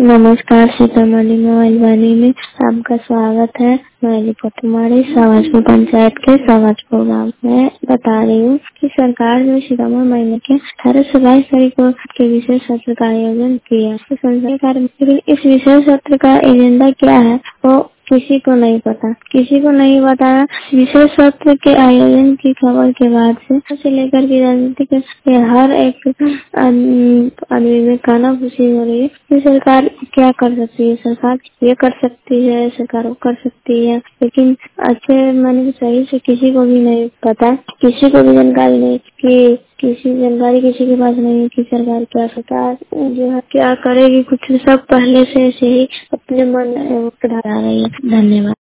नमस्कार, सीतामढ़ी मोबाइल वाणी में आपका स्वागत है। मैं रिपोर्ट तुम्हारी सावाजपुर पंचायत के सावाजपुर गाँव में बता रही हूँ कि सरकार ने सितंबर महीने के 18 से 22 तारीख को के विशेष सत्र का आयोजन किया। तो संसद इस विशेष सत्र का एजेंडा क्या है वो किसी को नहीं पता। विशेष सत्र के आयोजन की खबर के बाद से लेकर के राजनीति के हर एक आदमी में काना फूसी हो रही है कि सरकार क्या कर सकती है। सरकार ये कर सकती है, सरकार वो कर सकती है, लेकिन अच्छे माने सही से किसी को भी नहीं पता, किसी को भी जानकारी नहीं कि किसी के पास नहीं है कि सरकार जो है क्या करेगी। कुछ सब पहले से ही अपने मन में ढला रही है। धन्यवाद।